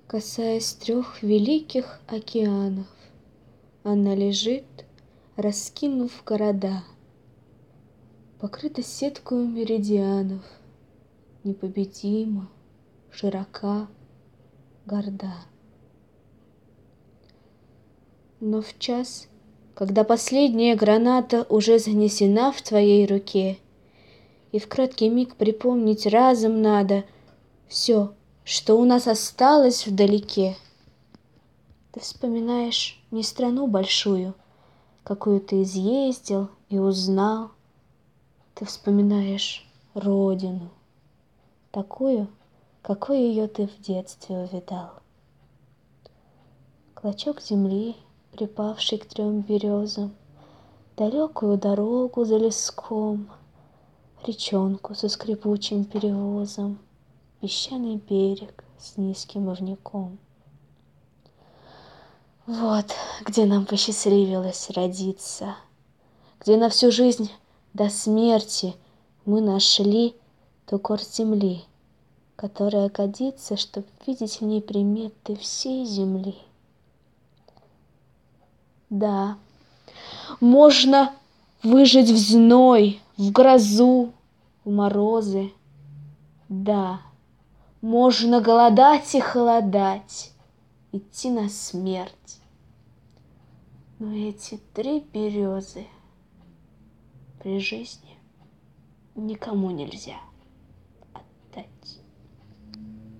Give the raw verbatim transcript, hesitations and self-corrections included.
Касаясь трех великих океанов, она лежит, раскинув города, покрыта сеткою меридианов, непобедима, широка, горда. Но в час, когда последняя граната уже занесена в твоей руке, и в краткий миг припомнить разом надо все, что у нас осталось вдалеке, ты вспоминаешь не страну большую, какую ты изъездил и узнал, ты вспоминаешь родину, такую, какой ее ты в детстве увидал. Клочок земли, припавший к трем березам, далекую дорогу за леском, речонку со скрипучим перевозом, песчаный берег с низким ивняком. Вот где нам посчастливилось родиться, где на всю жизнь до смерти мы нашли ту горсть земли, которая годится, чтоб видеть в ней приметы всей земли. Да, можно выжить в зной, в грозу, в морозы. Да, можно голодать и холодать, идти на смерть. Но эти три березы при жизни никому нельзя отдать.